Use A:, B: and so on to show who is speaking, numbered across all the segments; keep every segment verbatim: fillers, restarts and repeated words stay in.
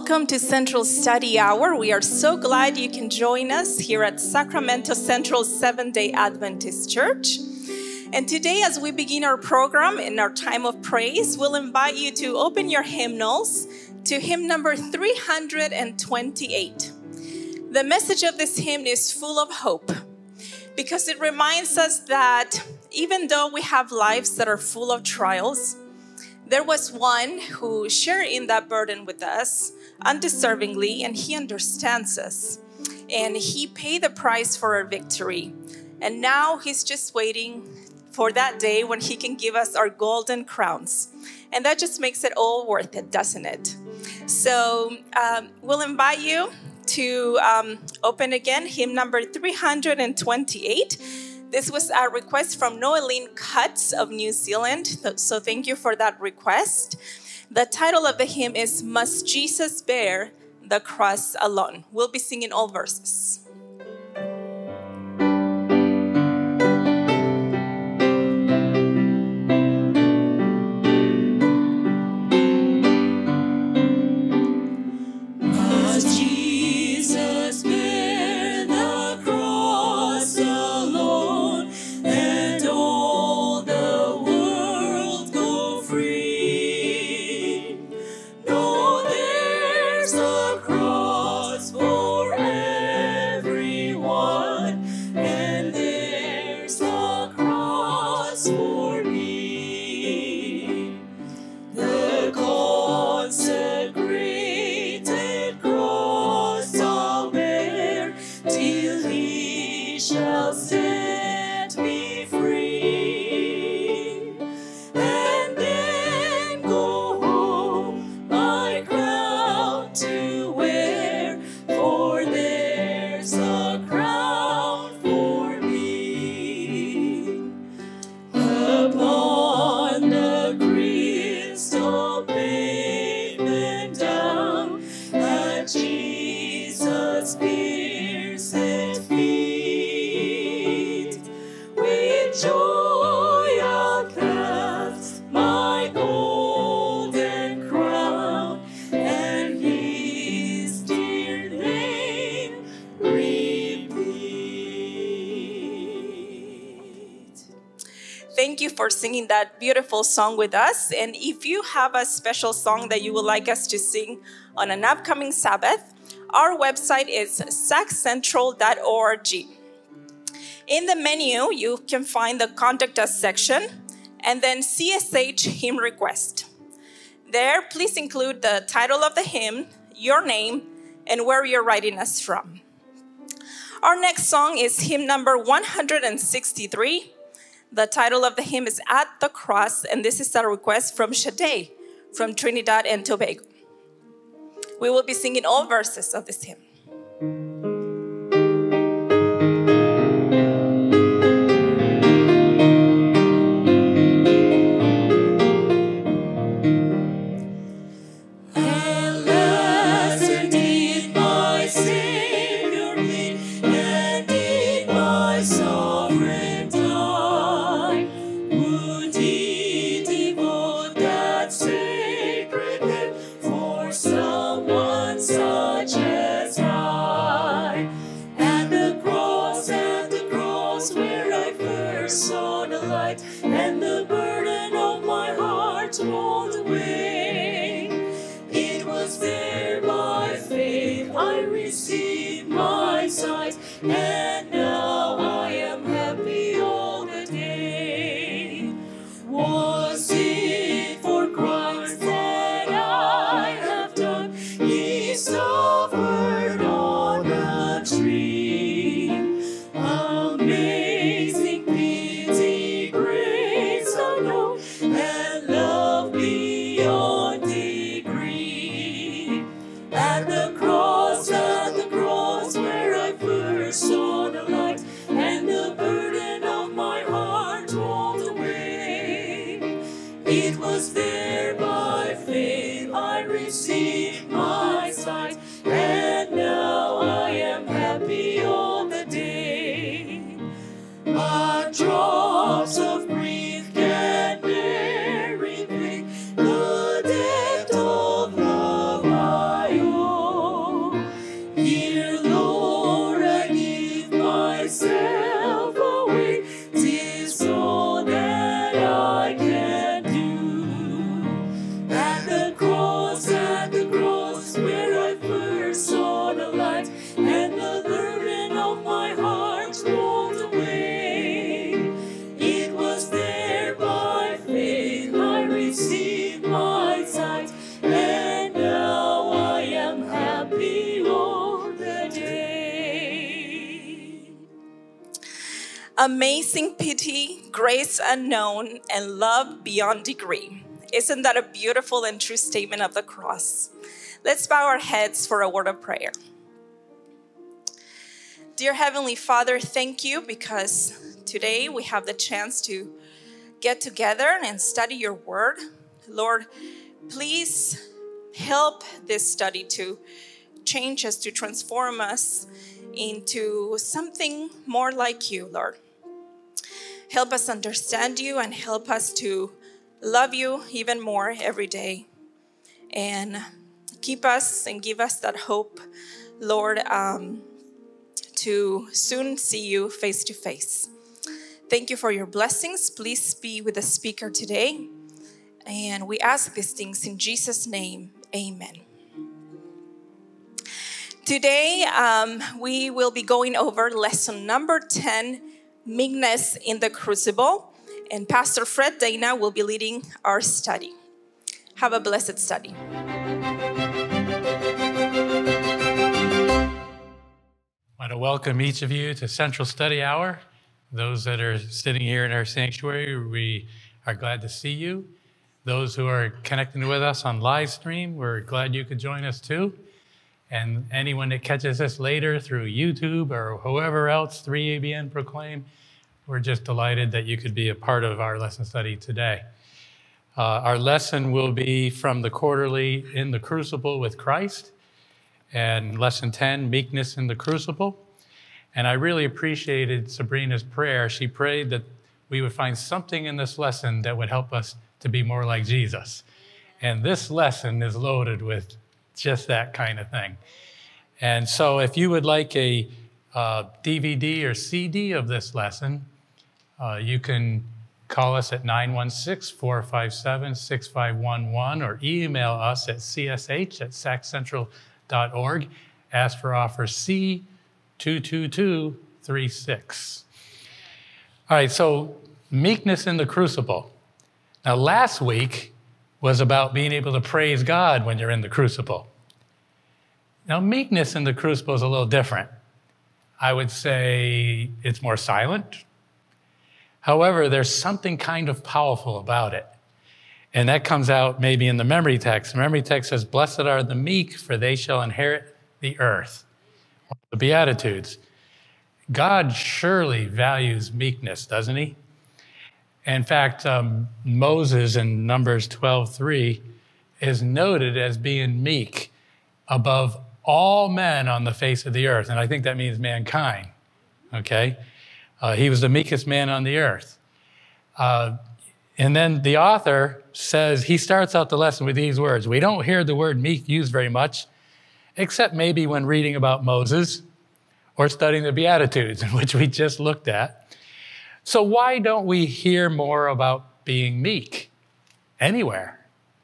A: welcome to Central Study Hour. We are so glad you can join us here at Sacramento Central Seventh-day Adventist Church. And today, as we begin our program in our time of praise, we'll invite you to open your hymnals to hymn number three hundred twenty-eight. The message of this hymn is full of hope because it reminds us that even though we have lives that are full of trials, there was one who shared in that burden with us undeservingly, and he understands us. And he paid the price for our victory. And now he's just waiting for that day when he can give us our golden crowns. And that just makes it all worth it, doesn't it? So um, we'll invite you to um, open again hymn number three hundred twenty-eight. This was a request from Noeline Cuts of New Zealand. So thank you for that request. The title of the hymn is Must Jesus Bear the Cross Alone? We'll be singing all verses. For singing that beautiful song with us. And if you have a special song that you would like us to sing on an upcoming Sabbath, our website is sac central dot org. In the menu, you can find the Contact Us section and then C S H Hymn Request. There, please include the title of the hymn, your name, and where you're writing us from. Our next song is hymn number one hundred sixty-three. The title of the hymn is At the Cross, and this is a request from Shade from Trinidad and Tobago. We will be singing all verses of this hymn.
B: At the cross, at the cross where I first saw
A: Amazing pity, grace unknown, and love beyond degree. Isn't that a beautiful and true statement of the cross? Let's bow our heads for a word of prayer. Dear Heavenly Father, thank you because today we have the chance to get together and study your word. Lord, please help this study to change us, to transform us into something more like you, Lord. Help us understand you and help us to love you even more every day. And keep us and give us that hope, Lord, um, to soon see you face to face. Thank you for your blessings. Please be with the speaker today. And we ask these things in Jesus' name. Amen. Today, um, we will be going over lesson number ten, Meekness in the Crucible. And Pastor Fred Dana will be leading our study. Have a blessed study.
B: I want to welcome each of you to Central Study Hour. Those that are sitting here in our sanctuary, we are glad to see you. Those who are connecting with us on live stream, we're glad you could join us too. And anyone that catches us later through YouTube or whoever else, three A B N Proclaim, we're just delighted that you could be a part of our lesson study today. Uh, our lesson will be from the quarterly In the Crucible with Christ, and lesson ten, Meekness in the Crucible. And I really appreciated Sabrina's prayer. She prayed that we would find something in this lesson that would help us to be more like Jesus. And this lesson is loaded with just that kind of thing. And so if you would like a uh, D V D or C D of this lesson, uh, you can call us at nine one six, four five seven, six five one one or email us at c s h at sac central dot org. Ask for offer C two two two three six. All right, so meekness in the crucible. Now, last week was about being able to praise God when you're in the crucible. Now, meekness in the crucible is a little different. I would say it's more silent. However, there's something kind of powerful about it. And that comes out maybe in the memory text. The memory text says, "Blessed are the meek, for they shall inherit the earth." The Beatitudes. God surely values meekness, doesn't he? In fact, um, Moses in Numbers twelve three is noted as being meek above all men on the face of the earth. And I think that means mankind, okay? Uh, he was the meekest man on the earth. Uh, and then the author says, he starts out the lesson with these words. We don't hear the word meek used very much, except maybe when reading about Moses or studying the Beatitudes, which we just looked at. So why don't we hear more about being meek anywhere?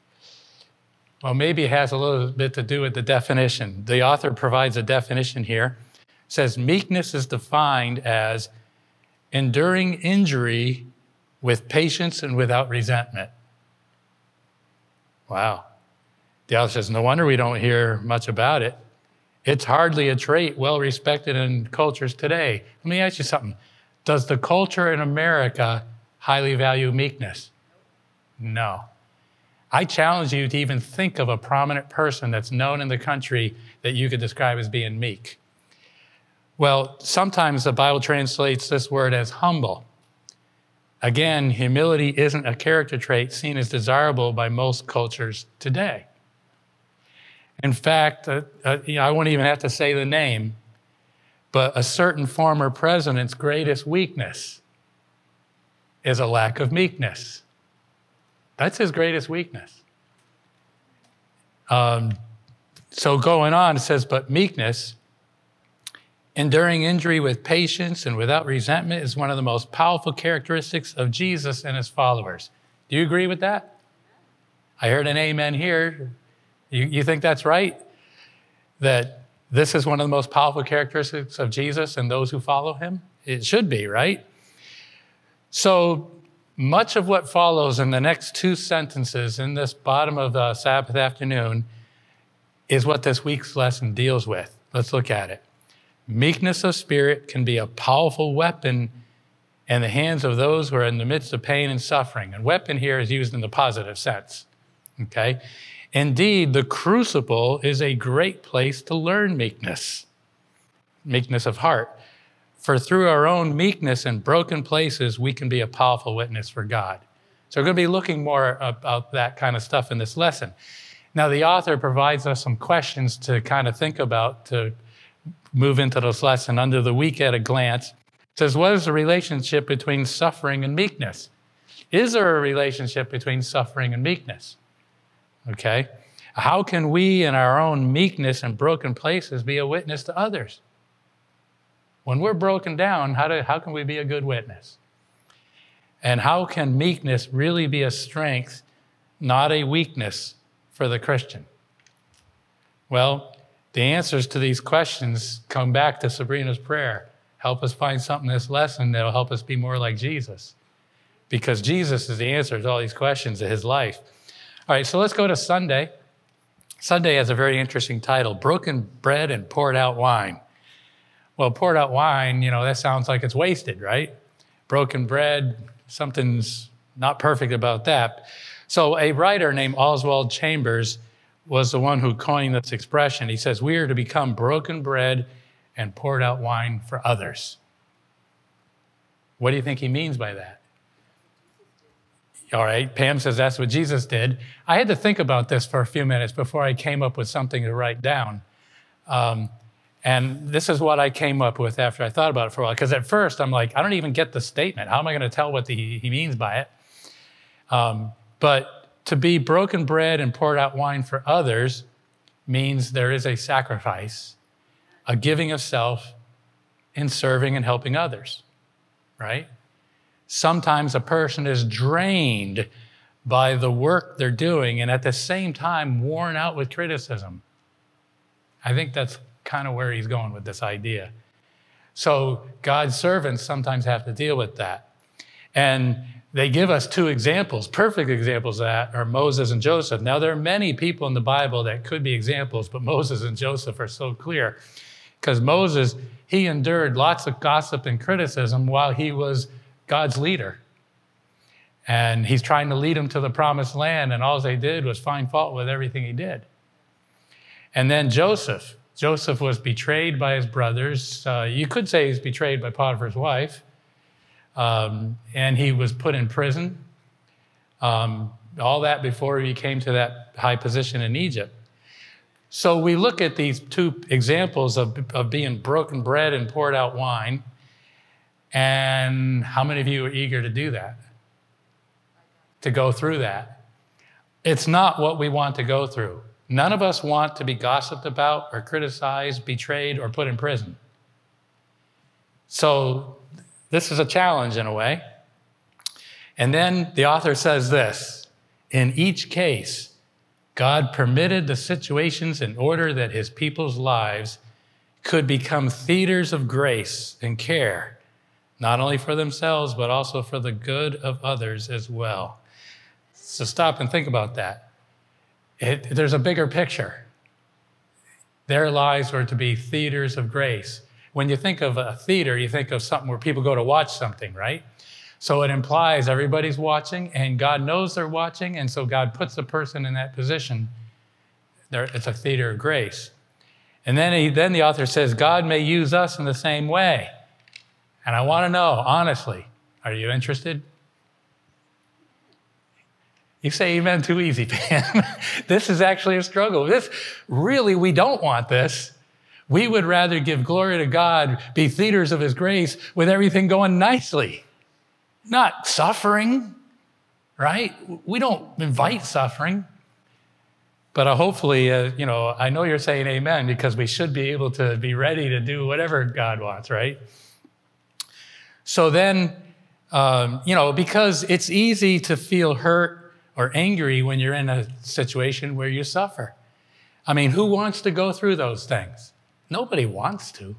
B: Well, maybe it has a little bit to do with the definition. The author provides a definition here. It says, meekness is defined as enduring injury with patience and without resentment. Wow. The author says, no wonder we don't hear much about it. It's hardly a trait well respected in cultures today. Let me ask you something. Does the culture in America highly value meekness? No. I challenge you to even think of a prominent person that's known in the country that you could describe as being meek. Well, sometimes the Bible translates this word as humble. Again, humility isn't a character trait seen as desirable by most cultures today. In fact, uh, uh, you know, I won't even have to say the name, but a certain former president's greatest weakness is a lack of meekness. That's his greatest weakness. Um, so going on, it says, but meekness, enduring injury with patience and without resentment, is one of the most powerful characteristics of Jesus and his followers. Do you agree with that? I heard an amen here. You, you think that's right? That this is one of the most powerful characteristics of Jesus and those who follow him? It should be, right? So much of what follows in the next two sentences in this bottom of the Sabbath afternoon is what this week's lesson deals with. Let's look at it. Meekness of spirit can be a powerful weapon and the hands of those who are in the midst of pain and suffering. And weapon here is used in the positive sense, okay? Indeed, the crucible is a great place to learn meekness, meekness of heart. For through our own meekness in broken places, we can be a powerful witness for God. So we're going to be looking more about that kind of stuff in this lesson. Now, the author provides us some questions to kind of think about to move into this lesson under the week at a glance. It says, what is the relationship between suffering and meekness? Is there a relationship between suffering and meekness? Okay. How can we in our own meekness and broken places be a witness to others? When we're broken down, how, do, how can we be a good witness? And how can meekness really be a strength, not a weakness for the Christian? Well, the answers to these questions come back to Sabrina's prayer. Help us find something in this lesson that'll help us be more like Jesus. Because Jesus is the answer to all these questions of his life. All right, so let's go to Sunday. Sunday has a very interesting title, Broken Bread and Poured Out Wine. Well, poured out wine, you know, that sounds like it's wasted, right? Broken bread, something's not perfect about that. So a writer named Oswald Chambers was the one who coined this expression. He says, we are to become broken bread and poured out wine for others. What do you think he means by that? All right, Pam says that's what Jesus did. I had to think about this for a few minutes before I came up with something to write down. Um, and this is what I came up with after I thought about it for a while. Because at first, I'm like, I don't even get the statement. How am I going to tell what the, he means by it? Um, but to be broken bread and poured out wine for others means there is a sacrifice, a giving of self in serving and helping others, right? Sometimes a person is drained by the work they're doing and at the same time worn out with criticism. I think that's kind of where he's going with this idea. So God's servants sometimes have to deal with that. And they give us two examples, perfect examples of that are Moses and Joseph. Now, there are many people in the Bible that could be examples, but Moses and Joseph are so clear. Because Moses, he endured lots of gossip and criticism while he was God's leader. And he's trying to lead them to the promised land, and all they did was find fault with everything he did. And then Joseph. Joseph was betrayed by his brothers. Uh, you could say he's betrayed by Potiphar's wife. Um, and he was put in prison. Um, all that before he came to that high position in Egypt. So we look at these two examples of, of being broken bread and poured out wine. And how many of you are eager to do that? To go through that? It's not what we want to go through. None of us want to be gossiped about or criticized, betrayed, or put in prison. So this is a challenge in a way. And then the author says this, in each case, God permitted the situations in order that his people's lives could become theaters of grace and care, not only for themselves, but also for the good of others as well. So stop and think about that. It, there's a bigger picture. Their lives were to be theaters of grace. When you think of a theater, you think of something where people go to watch something, right? So it implies everybody's watching, and God knows they're watching, and so God puts the person in that position. There, it's a theater of grace. And then, he, then the author says, God may use us in the same way. And I want to know, honestly, are you interested? You say amen too easy, Pam. This is actually a struggle. This, really, we don't want this. We would rather give glory to God, be theaters of his grace with everything going nicely, not suffering, right? We don't invite suffering. But uh, hopefully, uh, you know, I know you're saying amen because we should be able to be ready to do whatever God wants, right? So then, um, you know, because it's easy to feel hurt or angry when you're in a situation where you suffer. I mean, who wants to go through those things? Nobody wants to.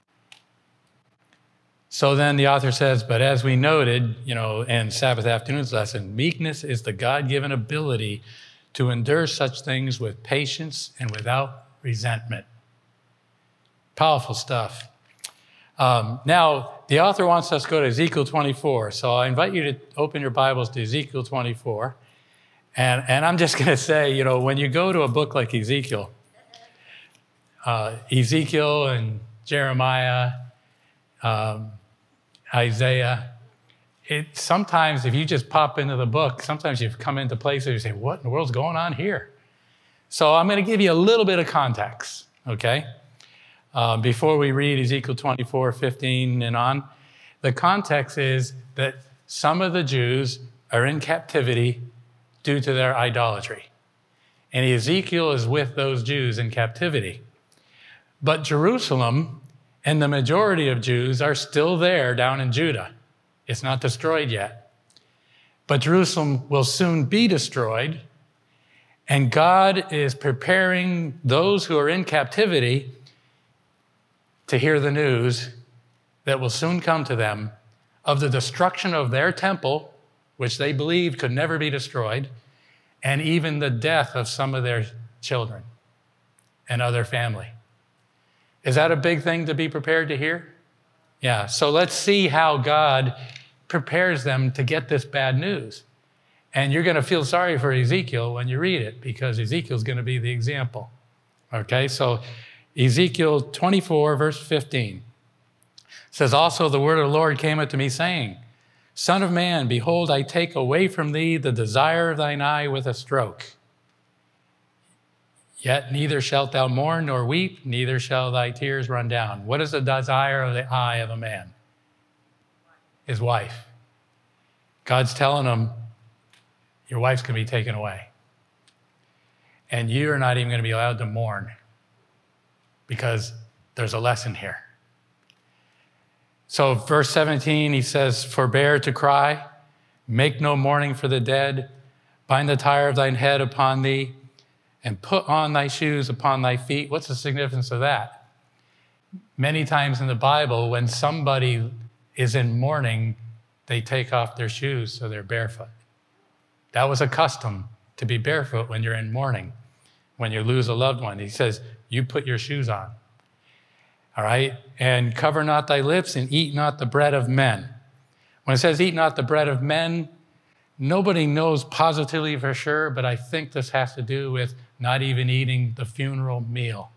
B: So then the author says, but as we noted, you know, in Sabbath afternoon's lesson, meekness is the God-given ability to endure such things with patience and without resentment. Powerful stuff. Um, now, the author wants us to go to Ezekiel twenty-four. So I invite you to open your Bibles to Ezekiel twenty-four. And, and I'm just going to say, you know, when you go to a book like Ezekiel, uh, Ezekiel and Jeremiah, um, Isaiah, it sometimes, if you just pop into the book, sometimes you come into places and you say, what in the world's going on here? So I'm going to give you a little bit of context, okay? Uh, before we read Ezekiel twenty-four, fifteen and on, the context is that some of the Jews are in captivity due to their idolatry. And Ezekiel is with those Jews in captivity. But Jerusalem and the majority of Jews are still there down in Judah. It's not destroyed yet. But Jerusalem will soon be destroyed. And God is preparing those who are in captivity to hear the news that will soon come to them of the destruction of their temple, which they believed could never be destroyed, and even the death of some of their children and other family. Is that a big thing to be prepared to hear? Yeah, so let's see how God prepares them to get this bad news. And you're going to feel sorry for Ezekiel when you read it, because Ezekiel's going to be the example. Okay, so Ezekiel twenty-four, verse fifteen says, also the word of the Lord came unto me, saying, Son of man, behold, I take away from thee the desire of thine eye with a stroke. Yet neither shalt thou mourn nor weep, neither shall thy tears run down. What is the desire of the eye of a man? His wife. God's telling him, your wife's going to be taken away. And you're not even going to be allowed to mourn, because there's a lesson here. So verse seventeen, he says, forbear to cry, make no mourning for the dead, bind the tire of thine head upon thee, and put on thy shoes upon thy feet. What's the significance of that? Many times in the Bible, when somebody is in mourning, they take off their shoes so they're barefoot. That was a custom, to be barefoot when you're in mourning, when you lose a loved one. He says, you put your shoes on. All right? And cover not thy lips and eat not the bread of men. When it says eat not the bread of men, nobody knows positively for sure, but I think this has to do with not even eating the funeral meal.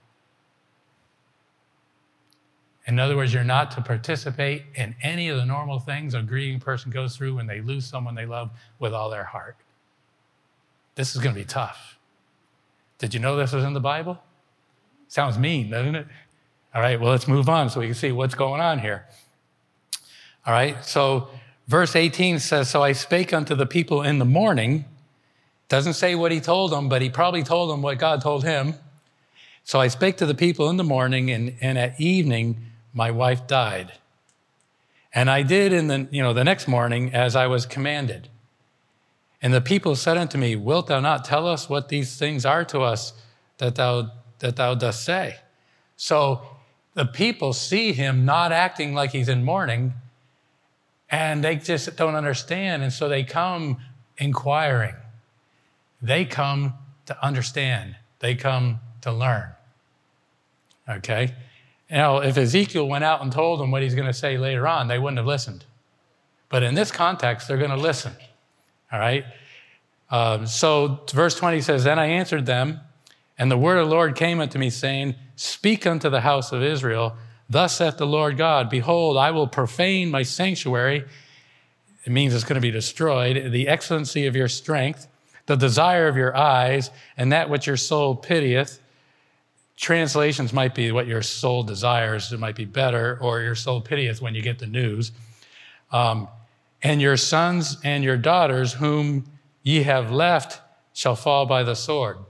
B: In other words, you're not to participate in any of the normal things a grieving person goes through when they lose someone they love with all their heart. This is going to be tough. Did you know this was in the Bible? Sounds mean, doesn't it? All right, well, let's move on so we can see what's going on here. All right, so verse eighteen says, so I spake unto the people in the morning. Doesn't say what he told them, but he probably told them what God told him. So I spake to the people in the morning, and, and at evening my wife died. And I did in the, you know, the next morning as I was commanded. And the people said unto me, wilt thou not tell us what these things are to us that thou, that thou dost say? So the people see him not acting like he's in mourning, and they just don't understand. And so they come inquiring. They come to understand. They come to learn. Okay? Now, if Ezekiel went out and told them what he's going to say later on, they wouldn't have listened. But in this context, they're going to listen. All right? Um, so verse twenty says, then I answered them, and the word of the Lord came unto me, saying, speak unto the house of Israel, thus saith the Lord God, behold, I will profane my sanctuary. It means it's going to be destroyed. The excellency of your strength, the desire of your eyes, and that which your soul pitieth. Translations might be what your soul desires. It might be better, or your soul pitieth when you get the news. Um, and your sons and your daughters, whom ye have left, shall fall by the sword.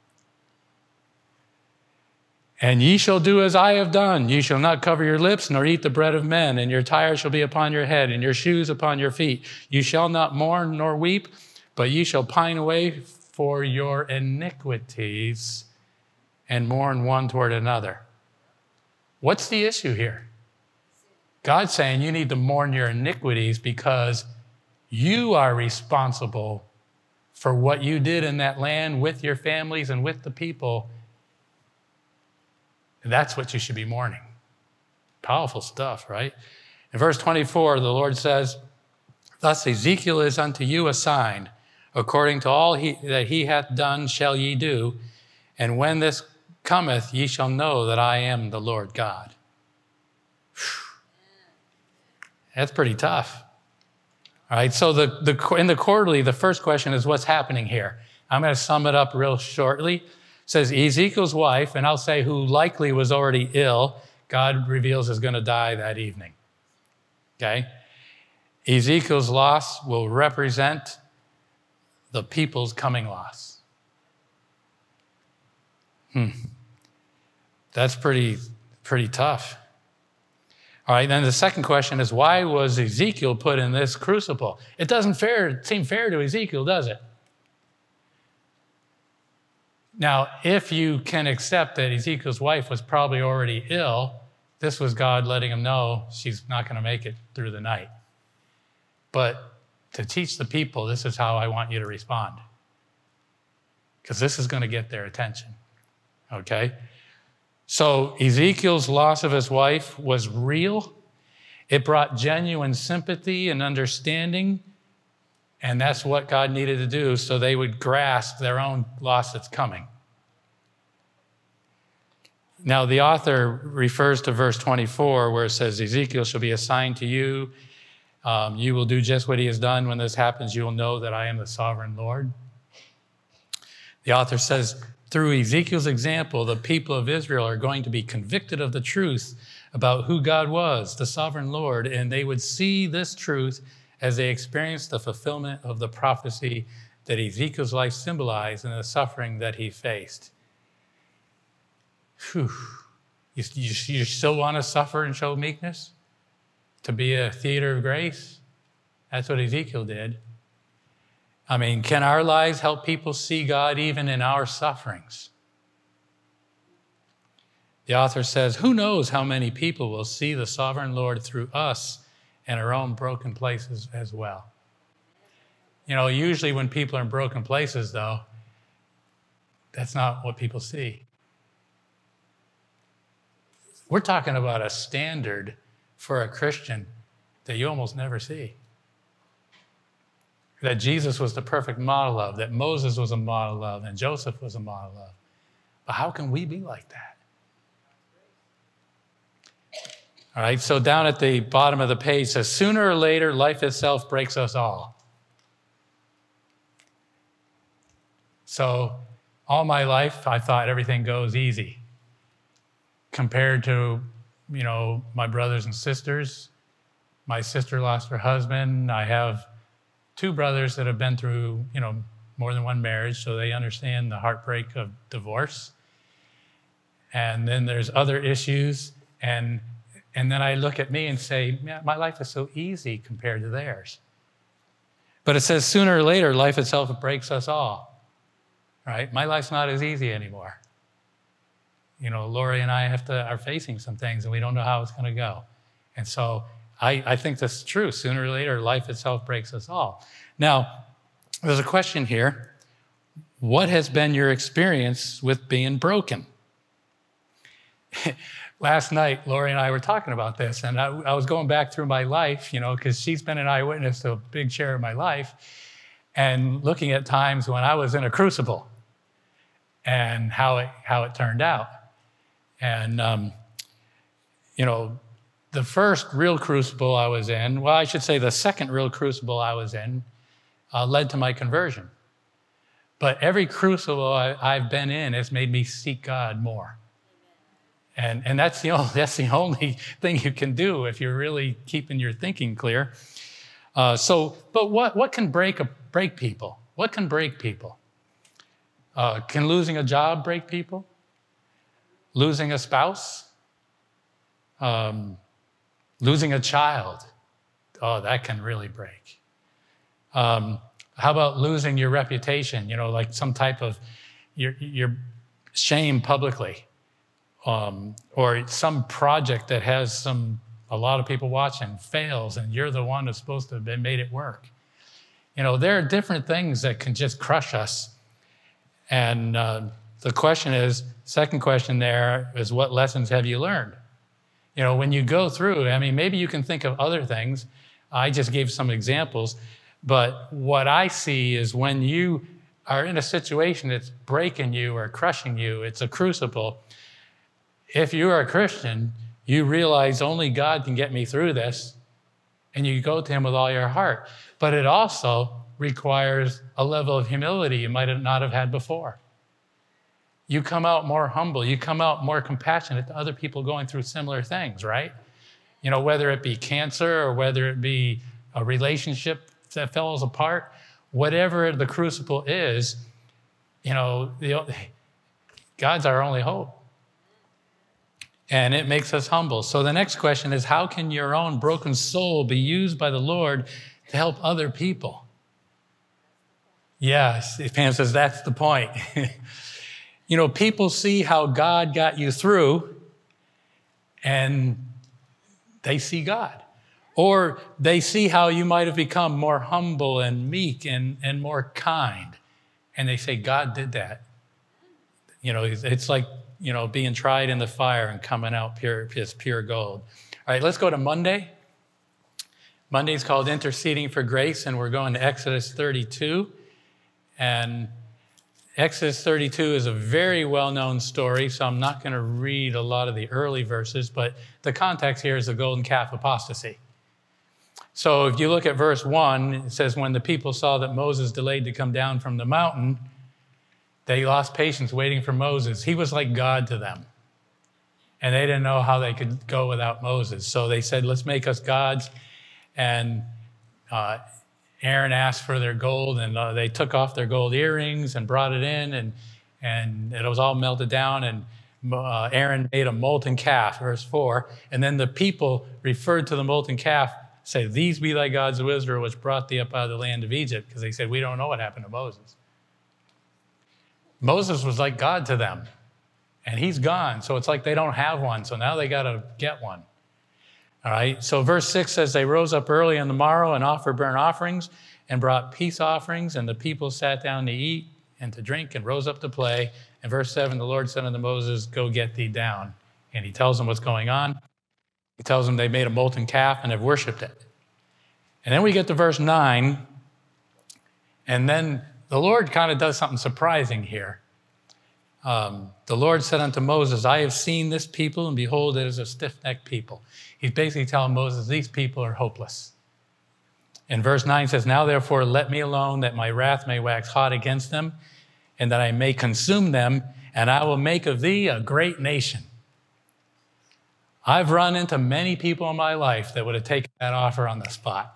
B: And ye shall do as I have done. Ye shall not cover your lips, nor eat the bread of men, and your tire shall be upon your head, and your shoes upon your feet. You shall not mourn nor weep, but ye shall pine away for your iniquities, and mourn one toward another. What's the issue here? God's saying you need to mourn your iniquities because you are responsible for what you did in that land with your families and with the people. And that's what you should be mourning. Powerful stuff, right? In verse twenty-four, the Lord says, thus Ezekiel is unto you a sign. According to all he, that he hath done shall ye do. And when this cometh, ye shall know that I am the Lord God. Whew. That's pretty tough. All right, so the, the, in the quarterly, the first question is what's happening here? I'm going to sum it up real shortly. It says Ezekiel's wife, and I'll say who likely was already ill, God reveals is going to die that evening. Okay? Ezekiel's loss will represent the people's coming loss. Hmm. That's pretty, pretty tough. All right, then the second question is, why was Ezekiel put in this crucible? It doesn't fair, seem fair to Ezekiel, does it? Now, if you can accept that Ezekiel's wife was probably already ill, this was God letting him know she's not going to make it through the night. But to teach the people, this is how I want you to respond. Because this is going to get their attention. Okay? So Ezekiel's loss of his wife was real. It brought genuine sympathy and understanding. And that's what God needed to do so they would grasp their own loss that's coming. Now, the author refers to verse twenty-four where it says, Ezekiel shall be a sign to you. Um, you will do just what he has done. When this happens, you will know that I am the sovereign Lord. The author says, through Ezekiel's example, the people of Israel are going to be convicted of the truth about who God was, the sovereign Lord, and they would see this truth as they experienced the fulfillment of the prophecy that Ezekiel's life symbolized and the suffering that he faced. Whew. You, you, you still want to suffer and show meekness? To be a theater of grace? That's what Ezekiel did. I mean, can our lives help people see God even in our sufferings? The author says, who knows how many people will see the sovereign Lord through us and our own broken places as well. You know, usually when people are in broken places, though, that's not what people see. We're talking about a standard for a Christian that you almost never see. That Jesus was the perfect model of, that Moses was a model of, and Joseph was a model of. But how can we be like that? All right, so down at the bottom of the page says, sooner or later, life itself breaks us all. So all my life, I thought everything goes easy. Compared to, you know, my brothers and sisters. My sister lost her husband. I have two brothers that have been through, you know, more than one marriage, so they understand the heartbreak of divorce. And then there's other issues. And, and then I look at me and say, yeah, my life is so easy compared to theirs. But it says sooner or later, life itself breaks us all. Right? My life's not as easy anymore. You know, Lori and I have to are facing some things, and we don't know how it's going to go. And so I, I think that's true. Sooner or later, life itself breaks us all. Now, there's a question here. What has been your experience with being broken? Last night, Lori and I were talking about this, and I, I was going back through my life, you know, because she's been an eyewitness to a big share of my life, and looking at times when I was in a crucible and how it, how it turned out. And, um, you know, the first real crucible I was in, well, I should say the second real crucible I was in, uh, led to my conversion. But every crucible I, I've been in has made me seek God more. And, and that's, the only, that's the only thing you can do if you're really keeping your thinking clear. Uh, so, but what, what can break, a, break people? What can break people? Uh, can losing a job break people? Losing a spouse? Um, losing a child? Oh, that can really break. Um, how about losing your reputation? You know, like some type of your, your shame publicly. Um, or some project that has some a lot of people watching fails, and you're the one who's supposed to have been made it work. You know, there are different things that can just crush us. And uh, the question is, second question there is, what lessons have you learned? You know, when you go through, I mean, maybe you can think of other things. I just gave some examples. But what I see is when you are in a situation that's breaking you or crushing you, it's a crucible. If you are a Christian, you realize only God can get me through this, and you go to him with all your heart. But it also requires a level of humility you might not have had before. You come out more humble. You come out more compassionate to other people going through similar things, right? You know, whether it be cancer or whether it be a relationship that falls apart, whatever the crucible is, you know, the, God's our only hope. And it makes us humble. So the next question is, how can your own broken soul be used by the Lord to help other people? Yes, Pam says that's the point. You know, people see how God got you through, and they see God. Or they see how you might have become more humble and meek and, and more kind. And they say, God did that. You know, it's like, you know, being tried in the fire and coming out pure, as pure gold. All right, let's go to Monday. Monday's called Interceding for Grace, and we're going to Exodus thirty-two. And Exodus thirty-two is a very well-known story, so I'm not going to read a lot of the early verses, but the context here is the golden calf apostasy. So if you look at verse one, it says, when the people saw that Moses delayed to come down from the mountain, they lost patience waiting for Moses. He was like God to them. And they didn't know how they could go without Moses. So they said, let's make us gods. And uh, Aaron asked for their gold, and uh, they took off their gold earrings and brought it in, and, and it was all melted down. And uh, Aaron made a molten calf, verse four. And then the people referred to the molten calf, say, these be thy gods of Israel, which brought thee up out of the land of Egypt, because they said, we don't know what happened to Moses. Moses was like God to them, and he's gone. So it's like they don't have one. So now they got to get one. All right. So verse six says, they rose up early on the morrow and offered burnt offerings and brought peace offerings. And the people sat down to eat and to drink and rose up to play. And verse seven, the Lord said unto Moses, go get thee down. And he tells them what's going on. He tells them they made a molten calf and have worshiped it. And then we get to verse nine. And then the Lord kind of does something surprising here. Um, the Lord said unto Moses, I have seen this people, and behold, it is a stiff-necked people. He's basically telling Moses, these people are hopeless. And verse nine says, now therefore let me alone, that my wrath may wax hot against them, and that I may consume them, and I will make of thee a great nation. I've run into many people in my life that would have taken that offer on the spot.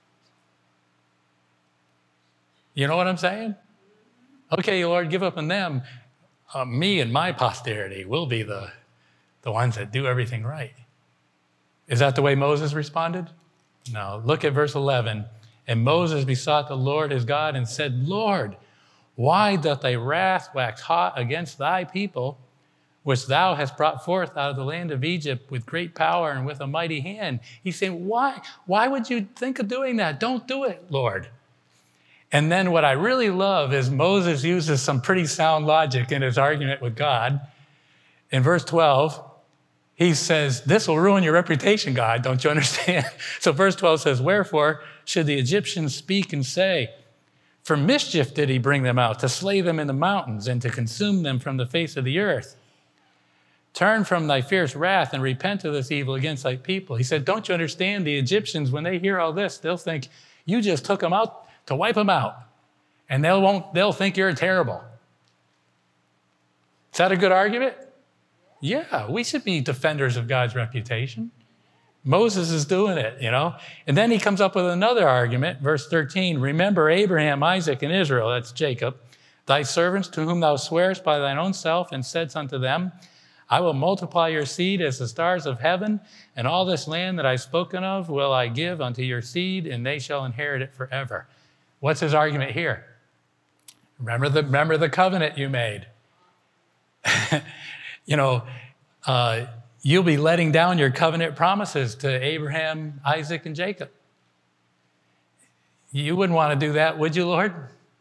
B: You know what I'm saying? Okay, Lord, give up on them. Uh, me and my posterity will be the, the ones that do everything right. Is that the way Moses responded? No. Look at verse eleven. And Moses besought the Lord his God and said, Lord, why doth thy wrath wax hot against thy people, which thou hast brought forth out of the land of Egypt with great power and with a mighty hand? He's saying, why? Why would you think of doing that? Don't do it, Lord. And then what I really love is Moses uses some pretty sound logic in his argument with God. In verse twelve, he says, this will ruin your reputation, God. Don't you understand? So verse twelve says, wherefore should the Egyptians speak and say, for mischief did he bring them out, to slay them in the mountains and to consume them from the face of the earth. Turn from thy fierce wrath and repent of this evil against thy people. He said, don't you understand? The Egyptians, when they hear all this, they'll think, you just took them out to wipe them out. And they'll, won't, they'll think you're terrible. Is that a good argument? Yeah, we should be defenders of God's reputation. Moses is doing it, you know. And then he comes up with another argument, verse thirteen. Remember Abraham, Isaac, and Israel, that's Jacob, thy servants to whom thou swearest by thine own self, and saidst unto them, I will multiply your seed as the stars of heaven, and all this land that I've spoken of will I give unto your seed, and they shall inherit it forever. What's his argument here? Remember the, remember the covenant you made. you know, uh, you'll be letting down your covenant promises to Abraham, Isaac, and Jacob. You wouldn't want to do that, would you, Lord?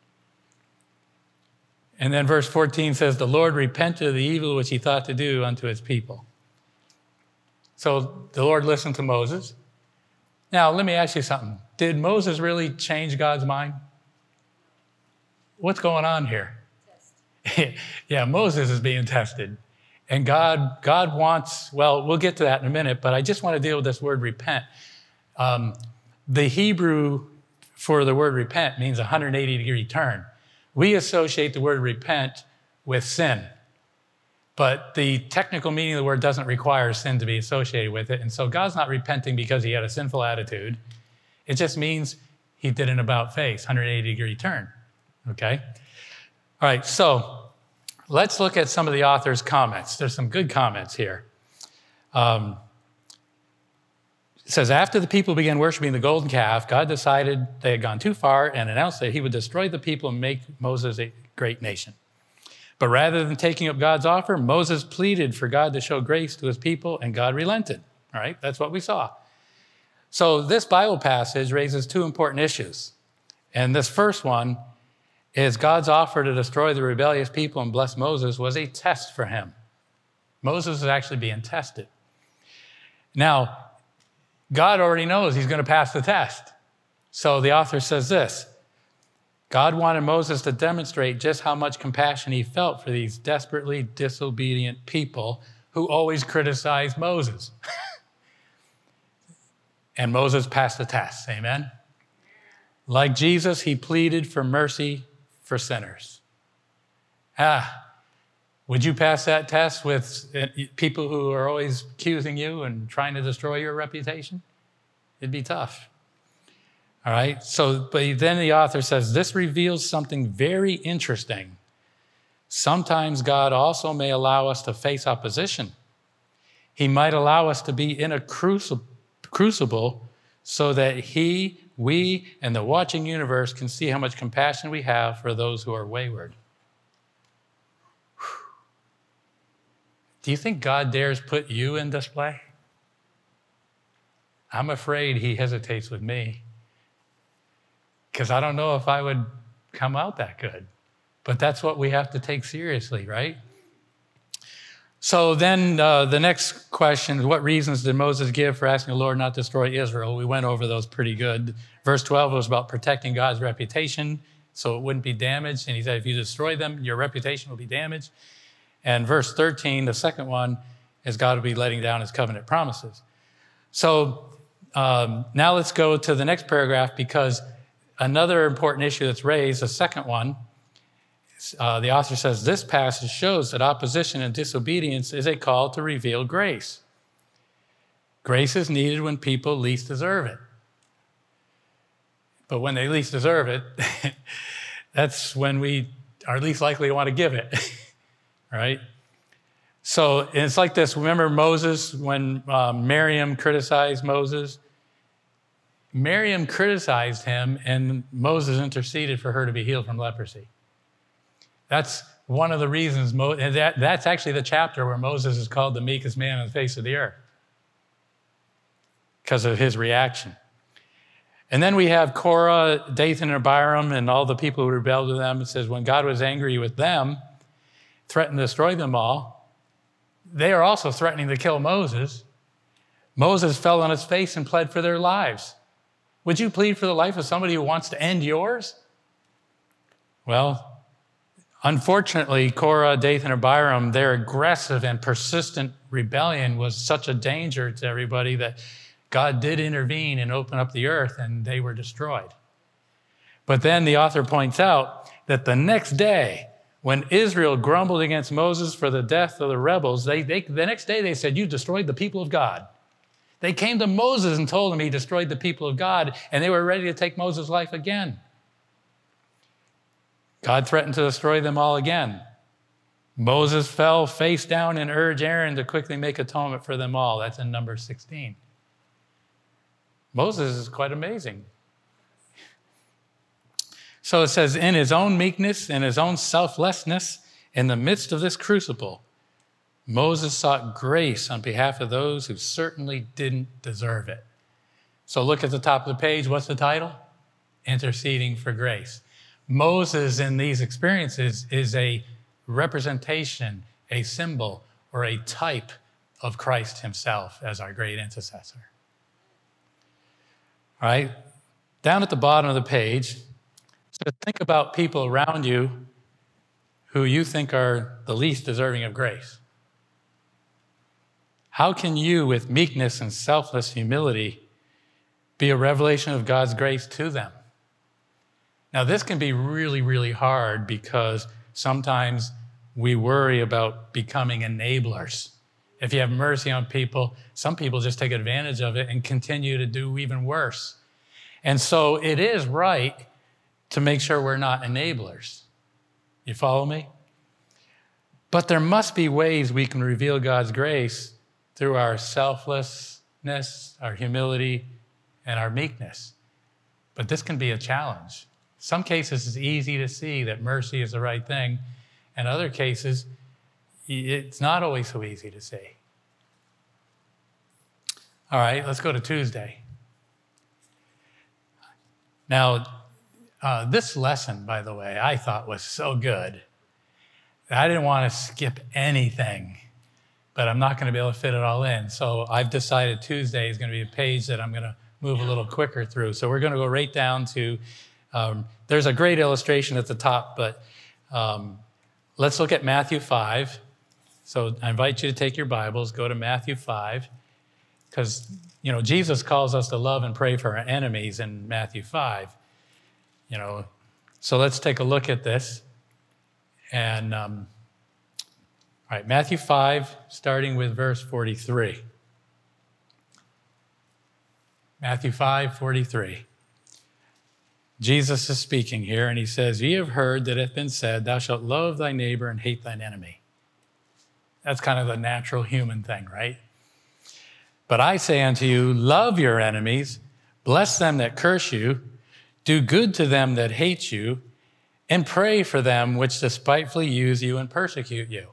B: And then verse fourteen says, the Lord repented of the evil which he thought to do unto his people. So the Lord listened to Moses. Now, let me ask you something. Did Moses really change God's mind? What's going on here? Yeah, Moses is being tested. And God, God wants, well, we'll get to that in a minute, but I just want to deal with this word repent. Um, the Hebrew for the word repent means a one hundred eighty degree turn. We associate the word repent with sin, but the technical meaning of the word doesn't require sin to be associated with it. And so God's not repenting because he had a sinful attitude. It just means he did an about face, one hundred eighty degree turn, okay? All right, so let's look at some of the author's comments. There's some good comments here. Um, it says, after the people began worshiping the golden calf, God decided they had gone too far and announced that he would destroy the people and make Moses a great nation. But rather than taking up God's offer, Moses pleaded for God to show grace to his people, and God relented. All right, that's what we saw. So this Bible passage raises two important issues. And this first one is God's offer to destroy the rebellious people and bless Moses was a test for him. Moses is actually being tested. Now, God already knows he's going to pass the test. So the author says this, God wanted Moses to demonstrate just how much compassion he felt for these desperately disobedient people who always criticized Moses. And Moses passed the test, amen? Like Jesus, he pleaded for mercy for sinners. Ah, would you pass that test with people who are always accusing you and trying to destroy your reputation? It'd be tough. All right, so but then the author says, this reveals something very interesting. Sometimes God also may allow us to face opposition. He might allow us to be in a crucible, crucible so that he, we, and the watching universe can see how much compassion we have for those who are wayward. Whew. Do you think God dares put you in display? I'm afraid he hesitates with me, because I don't know if I would come out that good. But that's what we have to take seriously, right? So then uh, the next question is, what reasons did Moses give for asking the Lord not to destroy Israel? We went over those pretty good. Verse twelve was about protecting God's reputation so it wouldn't be damaged. And he said, if you destroy them, your reputation will be damaged. And verse thirteen, the second one, is God will be letting down his covenant promises. So um, now let's go to the next paragraph, because another important issue that's raised, the second one, uh, the author says, this passage shows that opposition and disobedience is a call to reveal grace. Grace is needed when people least deserve it. But when they least deserve it, that's when we are least likely to want to give it, right? So it's like this. Remember Moses, when uh, Miriam criticized Moses? Miriam criticized him, and Moses interceded for her to be healed from leprosy. That's one of the reasons, Mo- and that, that's actually the chapter where Moses is called the meekest man on the face of the earth, because of his reaction. And then we have Korah, Dathan, and Abiram, and all the people who rebelled with them. It says when God was angry with them, threatened to destroy them all, they are also threatening to kill Moses. Moses fell on his face and pled for their lives. Would you plead for the life of somebody who wants to end yours? Well, unfortunately, Korah, Dathan, and Abiram, their aggressive and persistent rebellion was such a danger to everybody that God did intervene and open up the earth, and they were destroyed. But then the author points out that the next day, when Israel grumbled against Moses for the death of the rebels, they, they, the next day they said, you destroyed the people of God. They came to Moses and told him he destroyed the people of God, and they were ready to take Moses' life again. God threatened to destroy them all again. Moses fell face down and urged Aaron to quickly make atonement for them all. That's in Numbers sixteen. Moses is quite amazing. So it says, in his own meekness and his own selflessness, in the midst of this crucible, Moses sought grace on behalf of those who certainly didn't deserve it. So look at the top of the page. What's the title? Interceding for grace. Moses in these experiences is a representation, a symbol, or a type of Christ himself as our great intercessor. All right, down at the bottom of the page, so think about people around you who you think are the least deserving of grace. How can you, with meekness and selfless humility, be a revelation of God's grace to them? Now, this can be really, really hard because sometimes we worry about becoming enablers. If you have mercy on people, some people just take advantage of it and continue to do even worse. And so it is right to make sure we're not enablers. You follow me? But there must be ways we can reveal God's grace through our selflessness, our humility, and our meekness. But this can be a challenge. Some cases it's easy to see that mercy is the right thing. In other cases, it's not always so easy to see. All right, let's go to Tuesday. Now, uh, this lesson, by the way, I thought was so good. I didn't want to skip anything, but I'm not going to be able to fit it all in. So I've decided Tuesday is going to be a page that I'm going to move a little quicker through. So we're going to go right down to, um, there's a great illustration at the top, but um, let's look at Matthew five. So I invite you to take your Bibles, go to Matthew five, because, you know, Jesus calls us to love and pray for our enemies in Matthew five. You know, so let's take a look at this. And, um, all right, Matthew five, starting with verse forty-three. Matthew five, forty-three. Jesus is speaking here, and he says, "Ye have heard that it hath been said, thou shalt love thy neighbor and hate thine enemy." That's kind of the natural human thing, right? "But I say unto you, love your enemies, bless them that curse you, do good to them that hate you, and pray for them which despitefully use you and persecute you."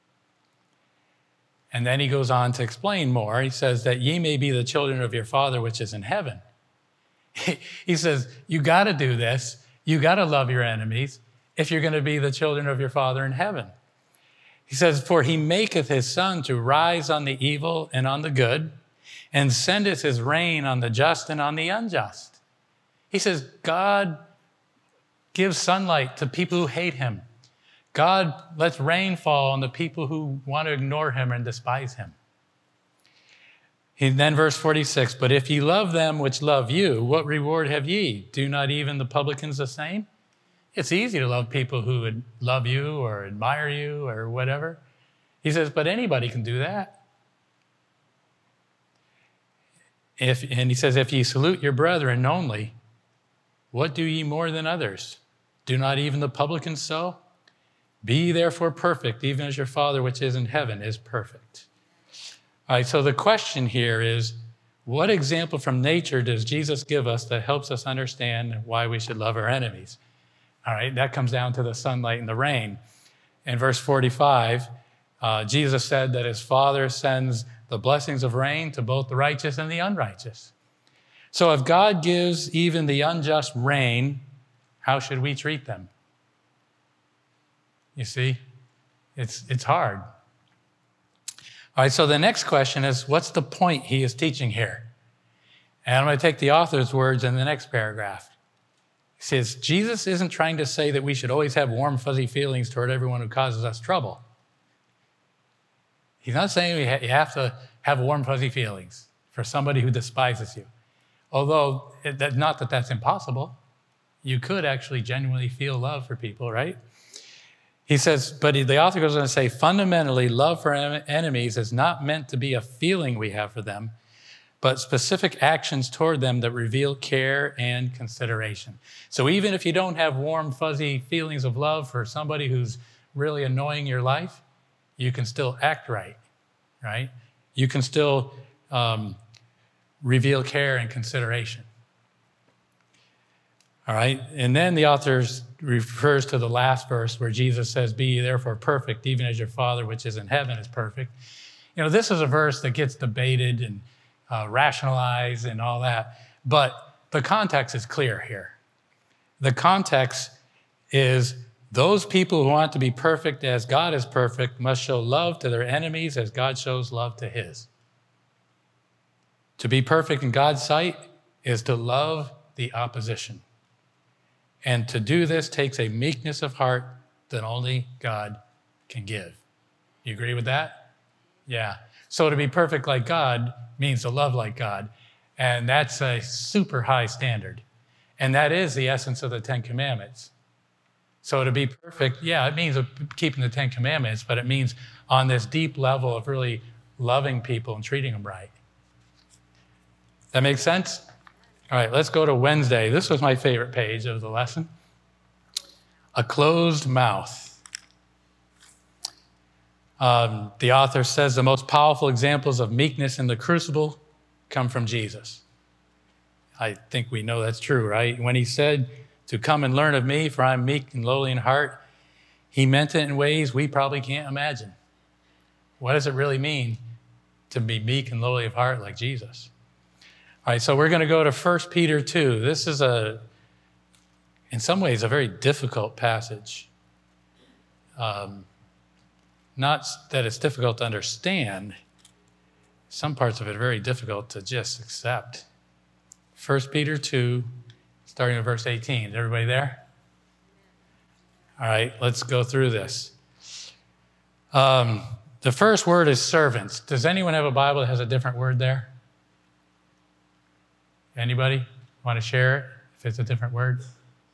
B: And then he goes on to explain more. He says that ye may be the children of your Father which is in heaven. He says, you got to do this. You got to love your enemies if you're going to be the children of your Father in heaven. He says, "For he maketh his sun to rise on the evil and on the good, and sendeth his rain on the just and on the unjust." He says, God gives sunlight to people who hate him. God lets rain fall on the people who want to ignore him and despise him. And then verse forty-six, "But if ye love them which love you, what reward have ye? Do not even the publicans the same?" It's easy to love people who would love you or admire you or whatever. He says, but anybody can do that. If, and he says, "If ye salute your brethren only, what do ye more than others? Do not even the publicans so? Be ye therefore perfect, even as your Father which is in heaven is perfect." All right, so the question here is, what example from nature does Jesus give us that helps us understand why we should love our enemies? All right, that comes down to the sunlight and the rain. In verse forty-five, uh, Jesus said that his Father sends the blessings of rain to both the righteous and the unrighteous. So if God gives even the unjust rain, how should we treat them? You see, it's, it's hard. All right, so the next question is, what's the point he is teaching here? And I'm going to take the author's words in the next paragraph. He says, Jesus isn't trying to say that we should always have warm, fuzzy feelings toward everyone who causes us trouble. He's not saying we ha- you have to have warm, fuzzy feelings for somebody who despises you. Although, it, that, not that that's impossible. You could actually genuinely feel love for people, right? He says, but the author goes on to say, fundamentally, love for en- enemies is not meant to be a feeling we have for them, but specific actions toward them that reveal care and consideration. So even if you don't have warm, fuzzy feelings of love for somebody who's really annoying your life, you can still act right, right? You can still um, reveal care and consideration. All right, and then the author refers to the last verse where Jesus says, "Be ye therefore perfect, even as your Father which is in heaven is perfect." You know, this is a verse that gets debated and uh, rationalized and all that, but the context is clear here. The context is Those people who want to be perfect as God is perfect must show love to their enemies as God shows love to his. To be perfect in God's sight is to love the opposition. And to do this takes a meekness of heart that only God can give. You agree with that? Yeah. So to be perfect like God means to love like God. And that's a super high standard. And that is the essence of the Ten Commandments. So to be perfect, yeah, it means keeping the Ten Commandments, but it means on this deep level of really loving people and treating them right. That makes sense? All right, let's go to Wednesday. This was my favorite page of the lesson. A closed mouth. Um, the author says the most powerful examples of meekness in the crucible come from Jesus. I think we know that's true, right? When he said to come and learn of me, for I'm meek and lowly in heart, he meant it in ways we probably can't imagine. What does it really mean to be meek and lowly of heart like Jesus? All right, so we're going to go to First Peter two. This is, a, in some ways, a very difficult passage. Um, not that it's difficult to understand. Some parts of it are very difficult to just accept. First Peter two, starting at verse eighteen. Is everybody there? All right, let's go through this. Um, the first word is servants. Does anyone have a Bible that has a different word there? Anybody want to share it if it's a different word?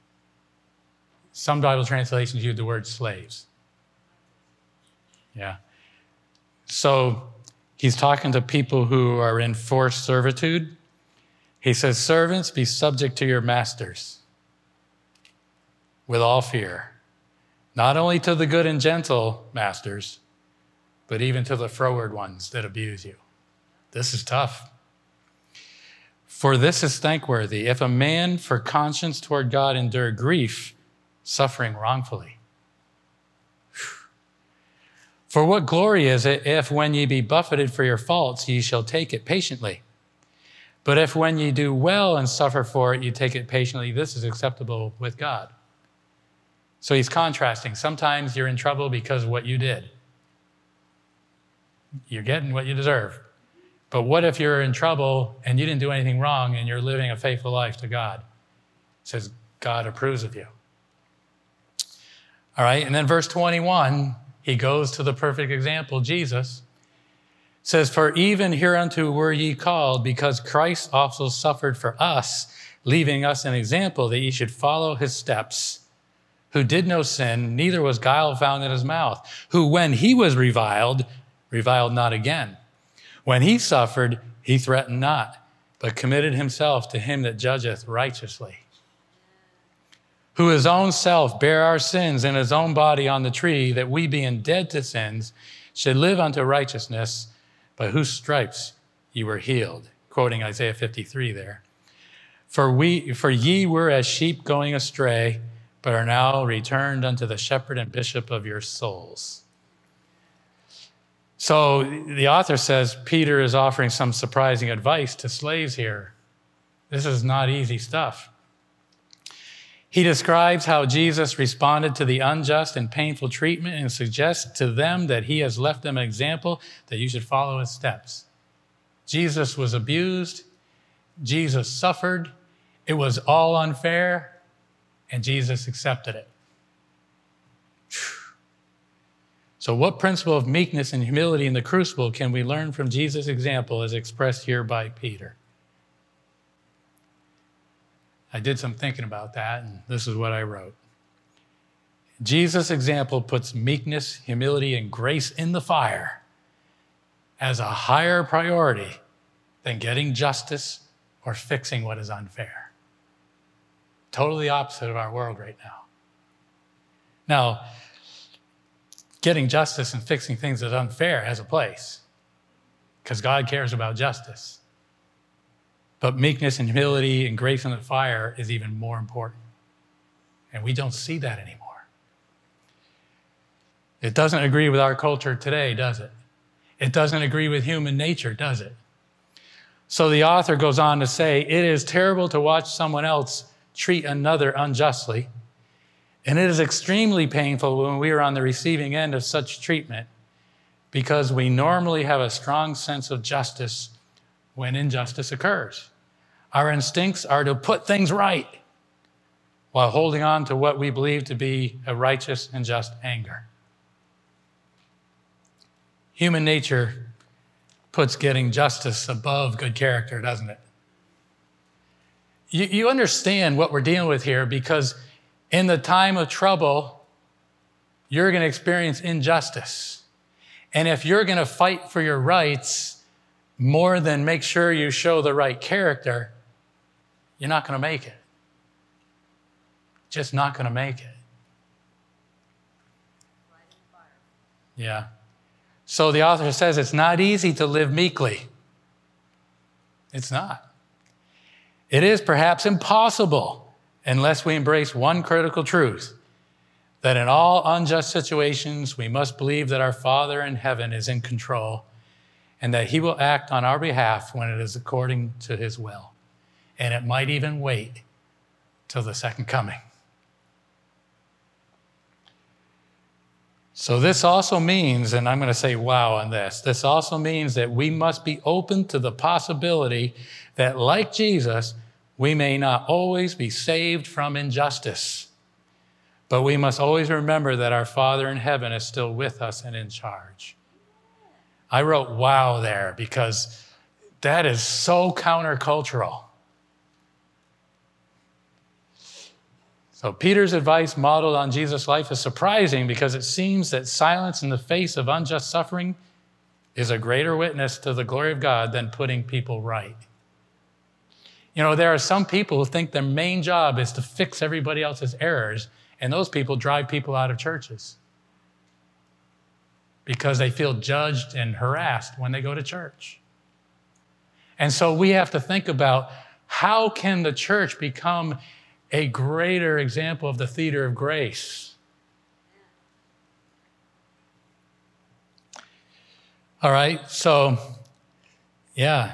B: Some Bible translations use the word slaves. Yeah. So he's talking to people who are in forced servitude. He says, servants, be subject to your masters with all fear, not only to the good and gentle masters, but even to the froward ones that abuse you. This is tough. For this is thankworthy, if a man for conscience toward God endure grief, suffering wrongfully. For what glory is it if when ye be buffeted for your faults, ye shall take it patiently? But if when ye do well and suffer for it, you take it patiently, this is acceptable with God. So he's contrasting. Sometimes you're in trouble because of what you did. You're getting what you deserve. But what if you're in trouble and you didn't do anything wrong and you're living a faithful life to God? It says God approves of you. All right, and then verse twenty-one, he goes to the perfect example, Jesus. It says, for even hereunto were ye called, because Christ also suffered for us, leaving us an example that ye should follow his steps, who did no sin, neither was guile found in his mouth, who when he was reviled, reviled not again. When he suffered, he threatened not, but committed himself to him that judgeth righteously, who his own self bare our sins in his own body on the tree, that we being dead to sins should live unto righteousness, by whose stripes ye were healed. Quoting Isaiah fifty-three there. For we, for ye were as sheep going astray, but are now returned unto the shepherd and bishop of your souls. So the author says Peter is offering some surprising advice to slaves here. This is not easy stuff. He describes how Jesus responded to the unjust and painful treatment and suggests to them that he has left them an example that you should follow his steps. Jesus was abused. Jesus suffered. It was all unfair, and Jesus accepted it. So what principle of meekness and humility in the crucible can we learn from Jesus' example as expressed here by Peter? I did some thinking about that, and this is what I wrote. Jesus' example puts meekness, humility, and grace in the fire as a higher priority than getting justice or fixing what is unfair. Totally opposite of our world right now. Now, getting justice and fixing things that are unfair has a place, because God cares about justice. But meekness and humility and grace in the fire is even more important. And we don't see that anymore. It doesn't agree with our culture today, does it? It doesn't agree with human nature, does it? So the author goes on to say, it is terrible to watch someone else treat another unjustly, And it is extremely painful when we are on the receiving end of such treatment, because we normally have a strong sense of justice when injustice occurs. Our instincts are to put things right while holding on to what we believe to be a righteous and just anger. Human nature puts getting justice above good character, doesn't it? You, you understand what we're dealing with here, because in the time of trouble, you're going to experience injustice. And if you're going to fight for your rights more than make sure you show the right character, you're not going to make it. Just not going to make it. Yeah. So the author says it's not easy to live meekly. It's not. It is perhaps impossible unless we embrace one critical truth, that in all unjust situations, we must believe that our Father in heaven is in control and that he will act on our behalf when it is according to his will. And it might even wait till the second coming. So this also means, and I'm going to say wow on this, this also means that we must be open to the possibility that, like Jesus, we may not always be saved from injustice, but we must always remember that our Father in heaven is still with us and in charge. I wrote wow there because that is so countercultural. So Peter's advice modeled on Jesus' life is surprising because it seems that silence in the face of unjust suffering is a greater witness to the glory of God than putting people right. You know, there are some people who think their main job is to fix everybody else's errors, and those people drive people out of churches because they feel judged and harassed when they go to church. And so we have to think about, how can the church become a greater example of the theater of grace? All right, so, yeah.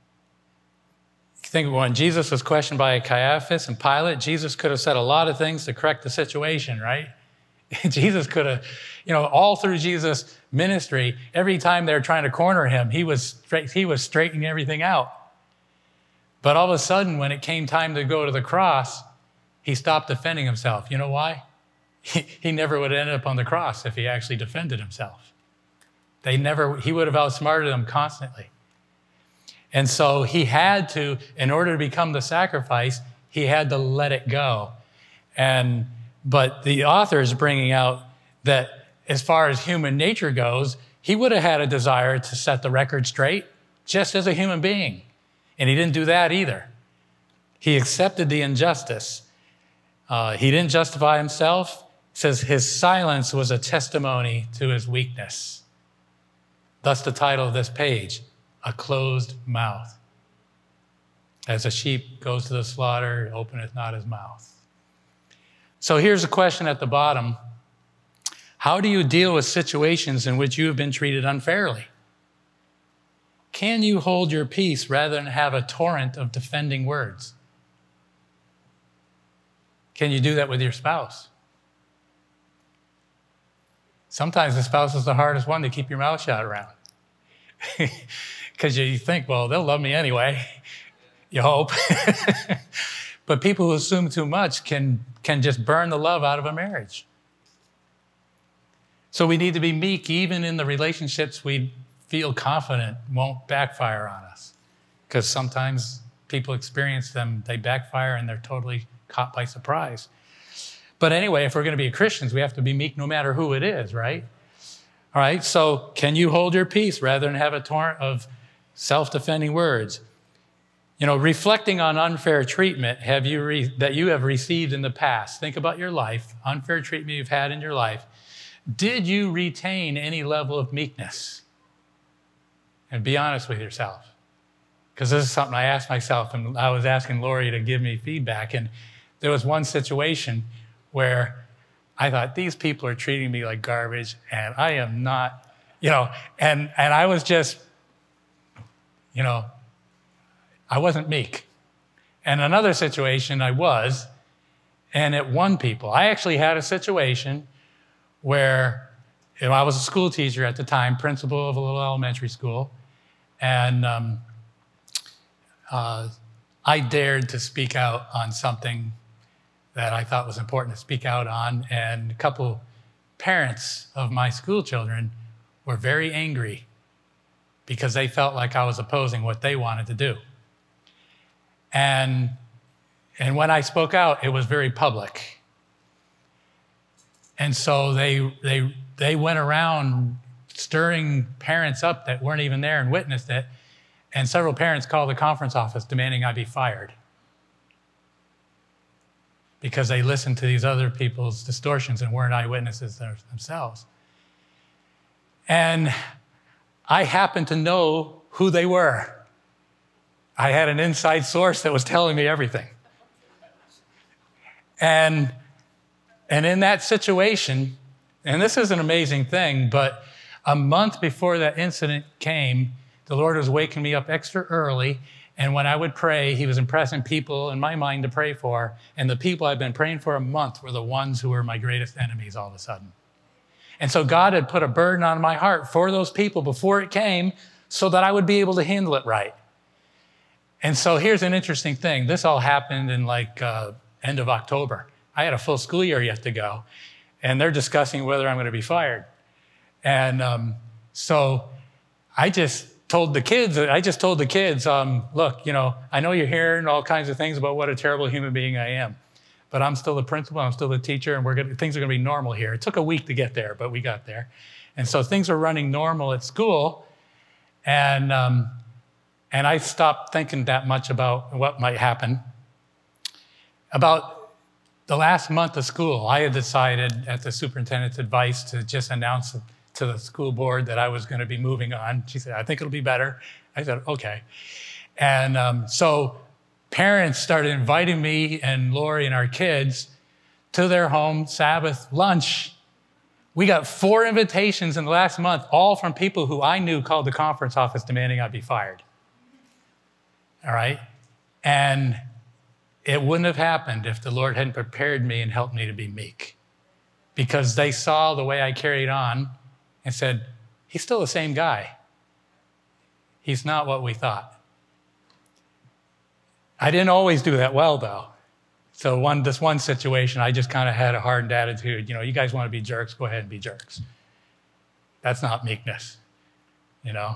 B: Think when Jesus was questioned by Caiaphas and Pilate, Jesus could have said a lot of things to correct the situation, right? Jesus could have, you know, all through Jesus' ministry, every time they were trying to corner him, he was straight, he was straightening everything out. But all of a sudden, when it came time to go to the cross, he stopped defending himself. You know why? He, he never would have ended up on the cross if he actually defended himself. They never, he would have outsmarted them constantly. And so he had to, in order to become the sacrifice, he had to let it go. And, but the author is bringing out that as far as human nature goes, he would have had a desire to set the record straight just as a human being. And he didn't do that either. He accepted the injustice. Uh, he didn't justify himself. It says his silence was a testimony to his weakness. Thus the title of this page, A Closed Mouth. As a sheep goes to the slaughter, openeth not his mouth. So here's a question at the bottom. How do you deal with situations in which you have been treated unfairly? Can you hold your peace rather than have a torrent of defending words? Can you do that with your spouse? Sometimes the spouse is the hardest one to keep your mouth shut around. Because you think, well, they'll love me anyway. You hope. But people who assume too much can, can just burn the love out of a marriage. So we need to be meek even in the relationships we feel confident won't backfire on us. Because sometimes people experience them, they backfire and they're totally caught by surprise. But anyway, if we're going to be Christians, we have to be meek no matter who it is, right? All right, so can you hold your peace rather than have a torrent of self-defending words? You know, reflecting on unfair treatment have you re- that you have received in the past. Think about your life, unfair treatment you've had in your life. Did you retain any level of meekness? And be honest with yourself. Because this is something I asked myself, and I was asking Lori to give me feedback. And there was one situation where I thought, these people are treating me like garbage, and I am not, you know, and, and I was just, you know, I wasn't meek. And another situation I was, and it won people. I actually had a situation where, you know, I was a school teacher at the time, principal of a little elementary school, and um, uh, I dared to speak out on something that I thought was important to speak out on, and a couple parents of my school children were very angry because they felt like I was opposing what they wanted to do. And, and when I spoke out, it was very public. And so they, they, they went around stirring parents up that weren't even there and witnessed it. And several parents called the conference office demanding I be fired because they listened to these other people's distortions and weren't eyewitnesses themselves. And I happened to know who they were. I had an inside source that was telling me everything. And, and in that situation, and this is an amazing thing, but a month before that incident came, the Lord was waking me up extra early, and when I would pray, he was impressing people in my mind to pray for, and the people I'd been praying for a month were the ones who were my greatest enemies all of a sudden. And so God had put a burden on my heart for those people before it came so that I would be able to handle it right. And so here's an interesting thing. This all happened in like uh, end of October. I had a full school year yet to go, and they're discussing whether I'm going to be fired. And um, so I just told the kids, I just told the kids, um, look, you know, I know you're hearing all kinds of things about what a terrible human being I am, but I'm still the principal, I'm still the teacher, and we're gonna, things are going to be normal here. It took a week to get there, but we got there. And so things are running normal at school, and um, and I stopped thinking that much about what might happen. About the last month of school, I had decided at the superintendent's advice to just announce to the school board that I was going to be moving on. She said, I think it'll be better. I said, okay. And um, so parents started inviting me and Lori and our kids to their home Sabbath lunch. We got four invitations in the last month, all from people who I knew called the conference office demanding I be fired. All right? And it wouldn't have happened if the Lord hadn't prepared me and helped me to be meek, because they saw the way I carried on and said, he's still the same guy. He's not what we thought. I didn't always do that well, though. So one, this one situation, I just kind of had a hardened attitude. You know, you guys want to be jerks, go ahead and be jerks. That's not meekness, you know.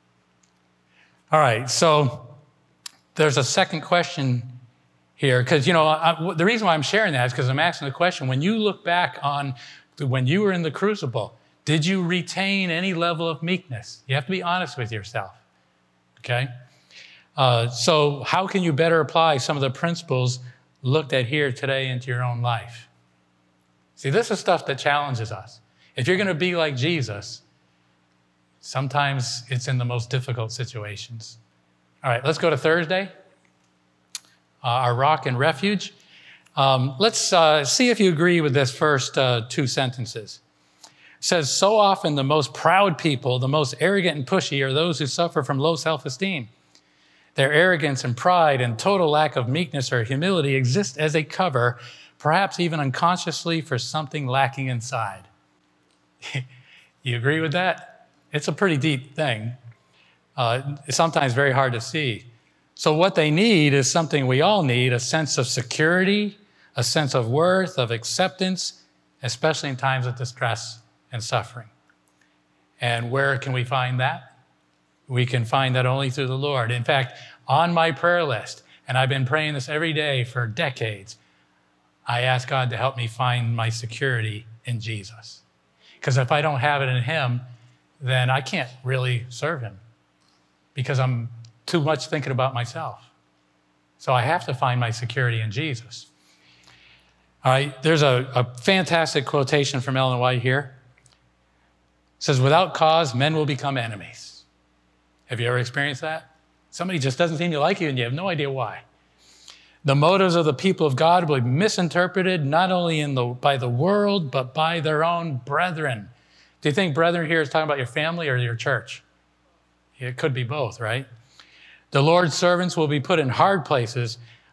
B: All right, so there's a second question here, because, you know, I, the reason why I'm sharing that is because I'm asking the question, when you look back on when you were in the crucible, did you retain any level of meekness? You have to be honest with yourself, okay? Uh, so how can you better apply some of the principles looked at here today into your own life? See, this is stuff that challenges us. If you're going to be like Jesus, sometimes it's in the most difficult situations. All right, let's go to Thursday, uh, our rock and refuge. Um, let's uh, see if you agree with this first uh, two sentences. It says, so often the most proud people, the most arrogant and pushy are those who suffer from low self-esteem. Their arrogance and pride and total lack of meekness or humility exist as a cover, perhaps even unconsciously, for something lacking inside. You agree with that? It's a pretty deep thing. Uh, it's sometimes very hard to see. So what they need is something we all need, a sense of security, a sense of worth, of acceptance, especially in times of distress and suffering. And where can we find that? We can find that only through the Lord. In fact, on my prayer list, and I've been praying this every day for decades, I ask God to help me find my security in Jesus. Because if I don't have it in him, then I can't really serve him, because I'm too much thinking about myself. So I have to find my security in Jesus. All right, there's a, a fantastic quotation from Ellen White here. It says, without cause, men will become enemies. Have you ever experienced that? Somebody just doesn't seem to like you and you have no idea why. The motives of the people of God will be misinterpreted not only in the, by the world, but by their own brethren. Do you think brethren here is talking about your family or your church? It could be both, right? The Lord's servants will be put in hard places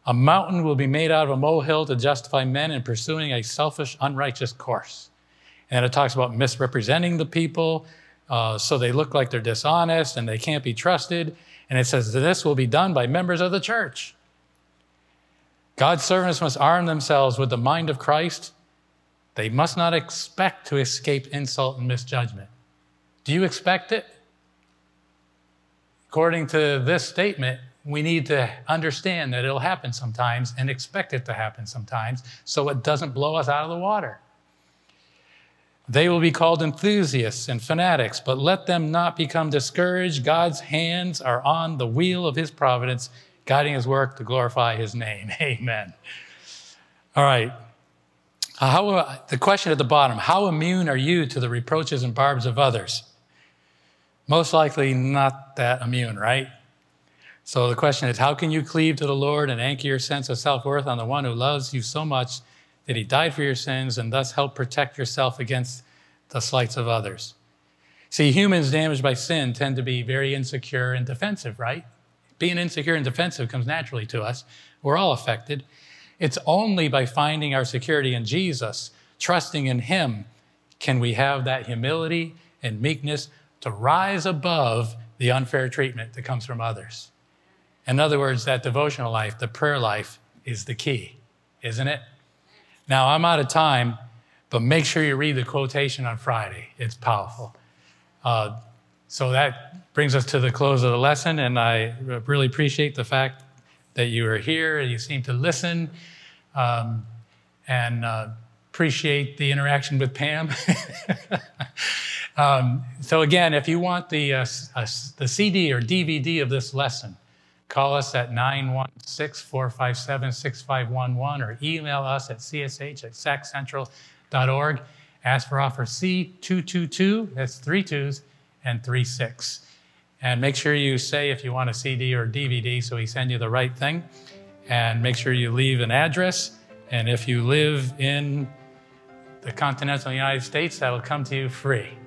B: A mountain will be made out of a molehill to justify men in pursuing a selfish, unrighteous course. And it talks about misrepresenting the people, uh, so they look like they're dishonest and they can't be trusted. And it says that this will be done by members of the church. God's servants must arm themselves with the mind of Christ. They must not expect to escape insult and misjudgment. Do you expect it? According to this statement, we need to understand that it'll happen sometimes and expect it to happen sometimes so it doesn't blow us out of the water. They will be called enthusiasts and fanatics, but let them not become discouraged. God's hands are on the wheel of his providence, guiding his work to glorify his name. Amen. All right. How, the question at the bottom, how immune are you to the reproaches and barbs of others? Most likely not that immune, right? So the question is, how can you cleave to the Lord and anchor your sense of self-worth on the one who loves you so much that he died for your sins and thus help protect yourself against the slights of others? See, humans damaged by sin tend to be very insecure and defensive, right? Being insecure and defensive comes naturally to us. We're all affected. It's only by finding our security in Jesus, trusting in him, can we have that humility and meekness to rise above the unfair treatment that comes from others. In other words, that devotional life, the prayer life, is the key, isn't it? Now, I'm out of time, but make sure you read the quotation on Friday. It's powerful. Uh, so that brings us to the close of the lesson, and I really appreciate the fact that you are here and you seem to listen, um, and uh, appreciate the interaction with Pam. um, so again, if you want the, uh, uh, the C D or D V D of this lesson, call us at nine one six, four five seven, six five one one or email us at c s h at sac central dot org. Ask for offer C two two two, that's three twos and three six. And make sure you say if you want a C D or D V D so we send you the right thing. And make sure you leave an address. And if you live in the continental United States, that'll come to you free.